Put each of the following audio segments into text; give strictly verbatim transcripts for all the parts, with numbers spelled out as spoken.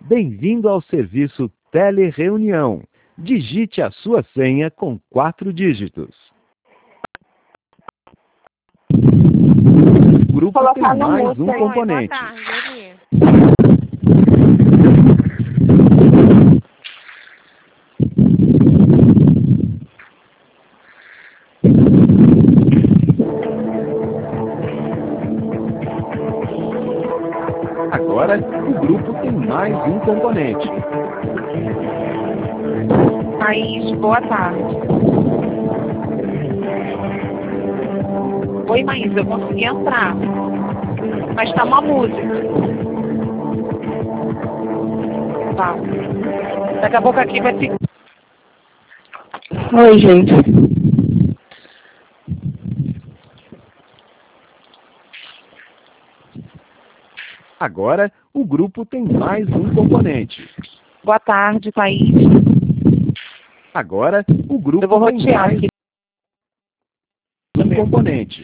Bem-vindo ao serviço Telereunião. Digite a sua senha com quatro dígitos. O grupo tem mais um componente. Agora, o grupo tem mais um componente. Thaís, boa tarde. Oi, Maísa, eu consegui entrar, mas tá uma música. Tá. Daqui a pouco aqui vai ficar... Oi, gente. Agora, o grupo tem mais um componente. Boa tarde, Thaís. Agora, o grupo Eu vou tem rotear mais aqui. um componente.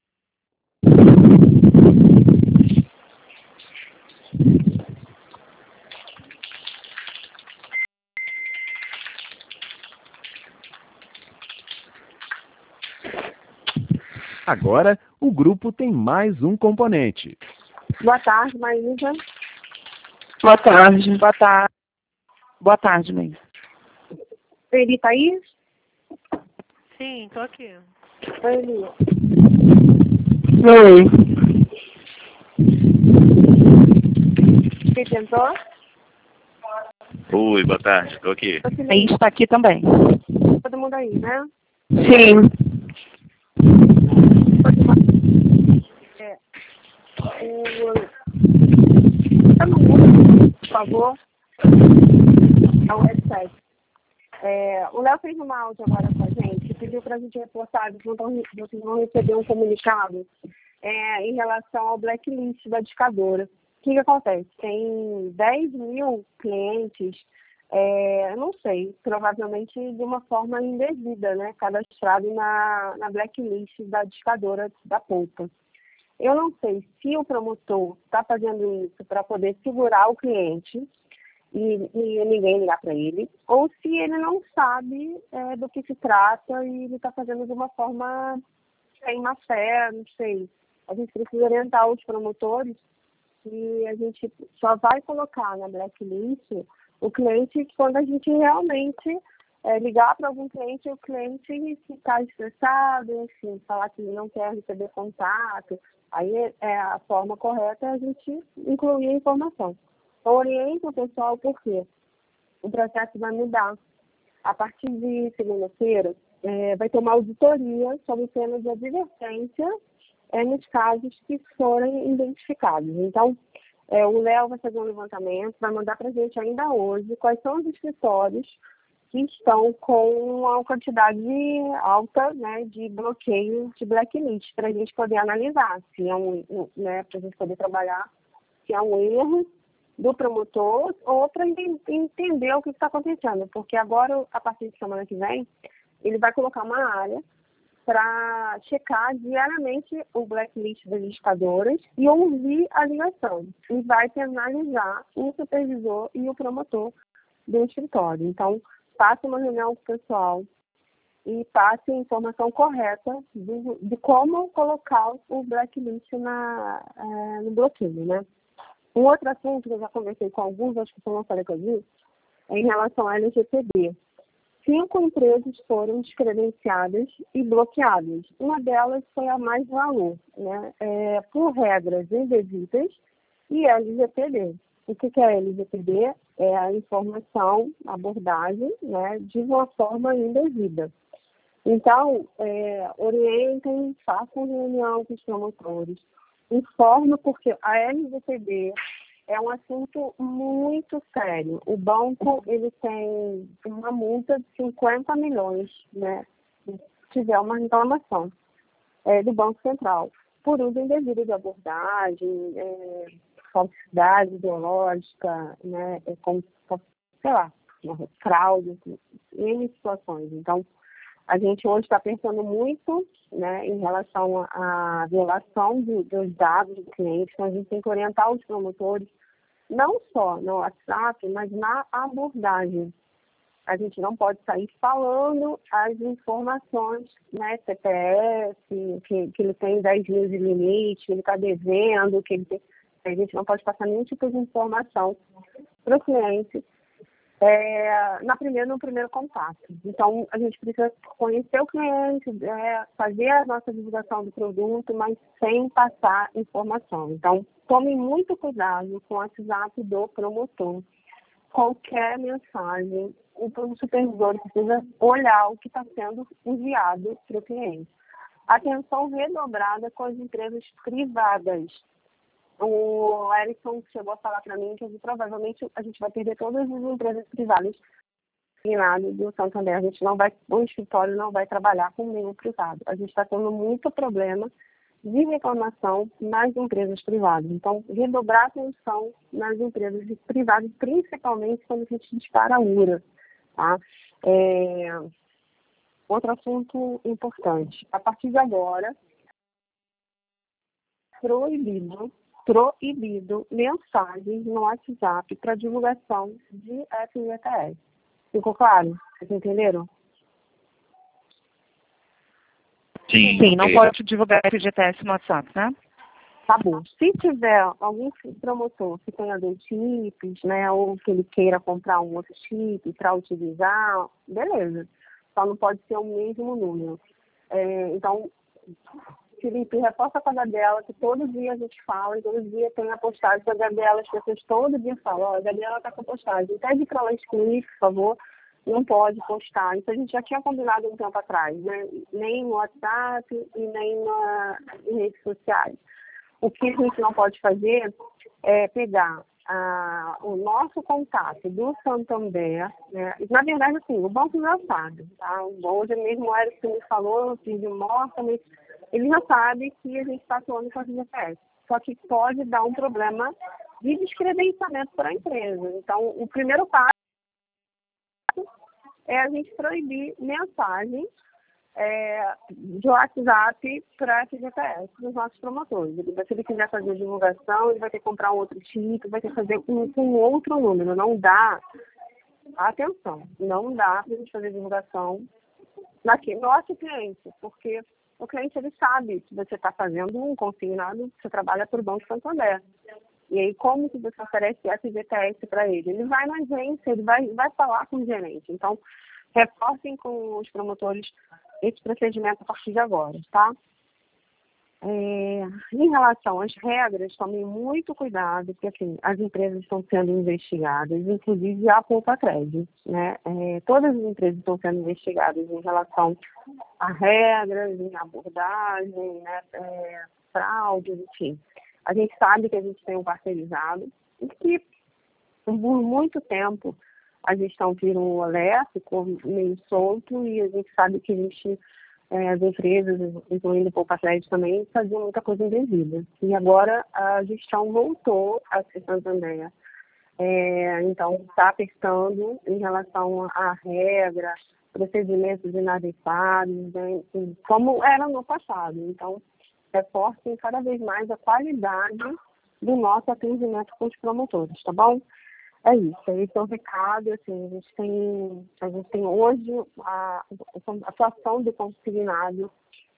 Agora, o grupo tem mais um componente. Boa tarde, Maísa. Boa tarde. Boa tarde. Boa tarde, Maísa. Eli, Thaís? Sim, tô aqui. Oi, Eli. Oi. Você tentou? Oi, boa tarde, tô aqui. Thaís está aqui também. Todo mundo aí, né? Sim. É, o... Tá no mundo, por favor. É o headset. É, o Léo fez uma áudio agora com a gente, pediu para a gente reportar, vocês vão receber um comunicado é, em relação ao blacklist da discadora. O que, que acontece? Tem dez mil clientes, é, eu não sei, provavelmente de uma forma indevida, né, cadastrado na, na blacklist da discadora da Poupa. Eu não sei se o promotor está fazendo isso para poder segurar o cliente e, e ninguém ligar para ele, ou se ele não sabe é, do que se trata e ele está fazendo de uma forma sem má fé, não sei. A gente precisa orientar os promotores e a gente só vai colocar na blacklist o cliente quando a gente realmente é, ligar para algum cliente, o cliente ficar estressado, enfim, falar que não quer receber contato. Aí é a forma correta é a gente incluir a informação. Eu oriento o pessoal porque o processo vai mudar. A partir de segunda-feira, é, vai ter uma auditoria sobre pena de advertência é, nos casos que forem identificados. Então, é, o Léo vai fazer um levantamento, vai mandar para a gente ainda hoje quais são os escritórios que estão com uma quantidade alta, né, de bloqueio de blacklist, para a gente poder analisar se é um, né, para a gente poder trabalhar se é um erro do promotor ou para entender o que está acontecendo, porque agora, a partir de semana que vem, ele vai colocar uma área para checar diariamente o blacklist das discadoras e ouvir a ligação. E vai penalizar o supervisor e o promotor do escritório. Então, passe uma reunião com o pessoal e passe a informação correta de, de como colocar o blacklist na, é, no bloqueio, né? Um outro assunto que eu já conversei com alguns, acho que foi uma falei que eu vi, é em relação à L G P D. Cinco empresas foram descredenciadas e bloqueadas. Uma delas foi a Mais Valor, né? É, por regras indevidas e L G P D. O que é L G P D? É a informação, a abordagem, né, de uma forma indevida. Então, é, orientem, façam reunião com os promotores, informe, porque a L G P D é um assunto muito sério. O banco ele tem uma multa de cinquenta milhões, né, se tiver uma reclamação é, do Banco Central, por uso indevido de abordagem, é, falsidade ideológica, né, é como, sei lá, fraude, N situações. Então, a gente hoje está pensando muito, né, em relação à violação de, dos dados do cliente, então a gente tem que orientar os promotores não só no WhatsApp, mas na abordagem. A gente não pode sair falando as informações, né, C P F, que, que ele tem dez mil de limite, que ele está devendo, que ele tem... A gente não pode passar nenhum tipo de informação para o cliente é, na primeira, no primeiro contato. Então, a gente precisa conhecer o cliente, é, fazer a nossa divulgação do produto, mas sem passar informação. Então, tome muito cuidado com o WhatsApp do promotor. Qualquer mensagem, o supervisor precisa olhar o que está sendo enviado para o cliente. Atenção redobrada com as empresas privadas. O Erickson chegou a falar para mim que provavelmente a gente vai perder todas as empresas privadas do Santander. A gente não vai, o escritório não vai trabalhar com nenhum privado. A gente está tendo muito problema de reclamação nas empresas privadas. Então, redobrar a atenção nas empresas privadas, principalmente quando a gente dispara a U R A. Tá? É... Outro assunto importante. A partir de agora, proibido, proibido mensagens no WhatsApp para divulgação de F G T S. Ficou claro? Vocês entenderam? Sim, Sim não pode divulgar F G T S no WhatsApp, né? Tá bom. Se tiver algum promotor que tenha dois chips, né, ou que ele queira comprar um outro chip para utilizar, beleza. Só não pode ser o mesmo número. É, então, Felipe, reforça com a Gabriela, que todo dia a gente fala, e todo dia tem a postagem da Gabriela, as pessoas todo dia falam, ó, a Gabriela está com a postagem. Pede para ela excluir, por favor, não pode postar. Isso a gente já tinha combinado um tempo atrás, né? Nem no WhatsApp e nem na, em redes sociais. O que a gente não pode fazer é pegar ah, o nosso contato do Santander, né? Na verdade, assim, o banco já sabe, tá? Hoje mesmo o Eric me falou, eu fiz de morta, mas ele já sabe que a gente está atuando com a F G T S. Só que pode dar um problema de descredenciamento para a empresa. Então, o primeiro passo é a gente proibir mensagens é, de WhatsApp para a F G T S dos nossos promotores. Ele, se ele quiser fazer divulgação, ele vai ter que comprar um outro chip, vai ter que fazer um, com outro número. Não dá, atenção, não dá para a gente fazer divulgação naquele nosso cliente, porque o cliente ele sabe que você está fazendo um consignado, você trabalha por Banco Santander. E aí, como que você oferece F G T S para ele? Ele vai na agência, ele vai, vai falar com o gerente. Então, reforcem com os promotores esse procedimento a partir de agora, tá? É, em relação às regras, tomem muito cuidado, porque assim, as empresas estão sendo investigadas, inclusive a Poupa-Crédito, né? É, todas as empresas estão sendo investigadas em relação a regras, em abordagem, né? É, fraudes, enfim. A gente sabe que a gente tem um parceirizado e que por muito tempo a gestão tira um alerta, ficou meio solto, e a gente sabe que existe é, as empresas, incluindo o Poupa-Crédito também, faziam muita coisa indevida. E agora a gestão voltou a ser Santander. É, então, está apertando em relação à regra, procedimentos inadequados, né, como era no passado. Então, reforcem cada vez mais a qualidade do nosso atendimento com os promotores, tá bom? É isso, esse é o recado, assim, a gente tem, a gente tem hoje a, a atuação do consignado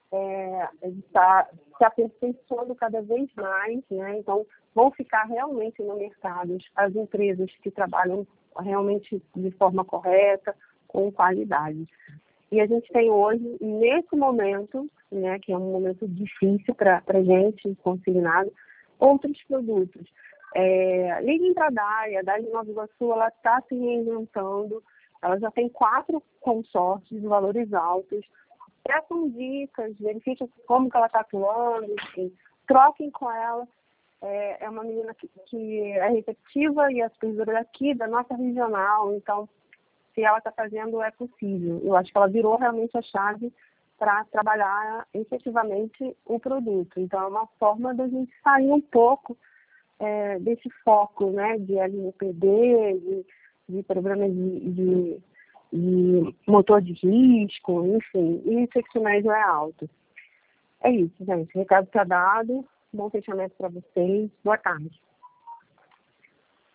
é, está se aperfeiçoando cada vez mais, né? Então vão ficar realmente no mercado as empresas que trabalham realmente de forma correta, com qualidade. E a gente tem hoje, nesse momento, né, que é um momento difícil para a gente, consignado, outros produtos. É, liguem para a Dai, a Dai de Nova Iguaçu, ela está se reinventando, ela já tem quatro consórcios de valores altos, peçam dicas, verifiquem como que ela está atuando, enfim, troquem com ela, é, é uma menina que, que é receptiva e é supervisora daqui, da nossa regional, então, se ela está fazendo, é possível. Eu acho que ela virou realmente a chave para trabalhar efetivamente o produto. Então, é uma forma da gente sair um pouco É, desse foco, né, de L M P D, de, de problemas de, de, de motor de risco, enfim, e o sexo médio é alto. É isso, gente. O recado está dado. Bom fechamento para vocês. Boa tarde.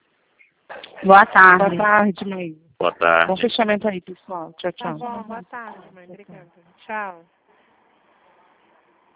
Boa tarde. Boa tarde, Maísa. Boa tarde. Bom fechamento aí, pessoal. Tchau, Tá tchau. bom, boa tarde, mãe. Obrigada. Tchau.